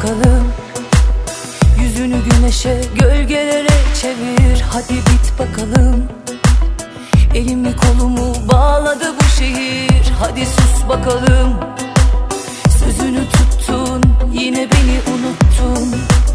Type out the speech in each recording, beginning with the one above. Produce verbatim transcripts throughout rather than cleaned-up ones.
bakalım. Yüzünü güneşe, gölgelere çevir. Hadi bit bakalım. Elimi kolumu bağladı bu şehir. Hadi sus bakalım. Sözünü tuttun, yine beni unuttun.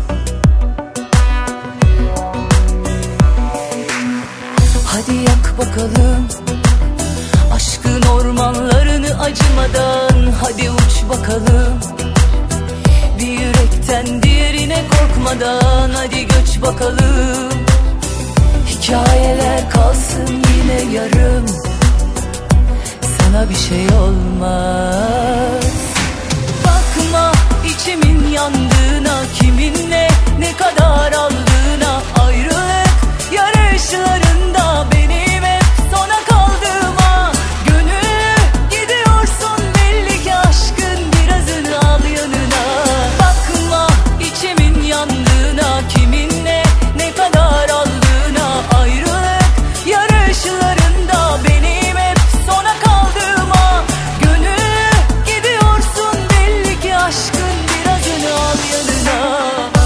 Hadi yak bakalım aşkın ormanlarını acımadan. Hadi uç bakalım bir yürekten diğerine korkmadan. Hadi göç bakalım, hikayeler kalsın yine yarım. Sana bir şey olmaz. Bakma içimin yandığına, kiminle ne kadar aldığına. Ayrılık yarışlarında benim hep sona kaldığıma. Gönüllü gidiyorsun belli ki, aşkın birazını al yanına. Bakma içimin yandığına, kiminle ne kadar aldığına. Ayrılık yarışlarında benim hep sona kaldığıma. Gönüllü gidiyorsun belli ki, aşkın birazını al yanına.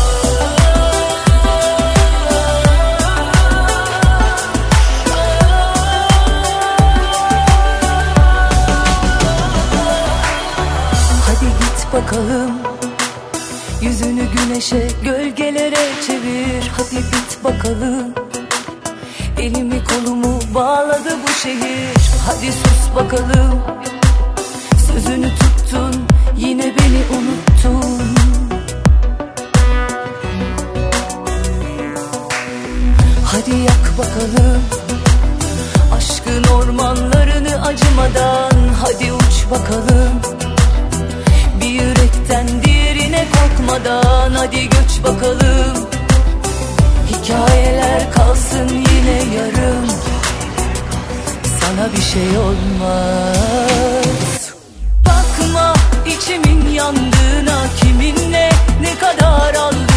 Bakalım yüzünü güneşe, gölgelere çevir. Hadi bit bakalım. Elimi kolumu bağladı bu şehir. Hadi sus bakalım. Sözünü tuttun, yine beni unuttun. Hadi yak bakalım aşkın ormanlarını acımadan. Hadi uç bakalım bir yürekten diğerine korkmadan. Hadi göç bakalım, hikayeler kalsın yine yarım. Sana bir şey olmaz. Bakma içimin yandığına, kiminle ne kadar aldığına.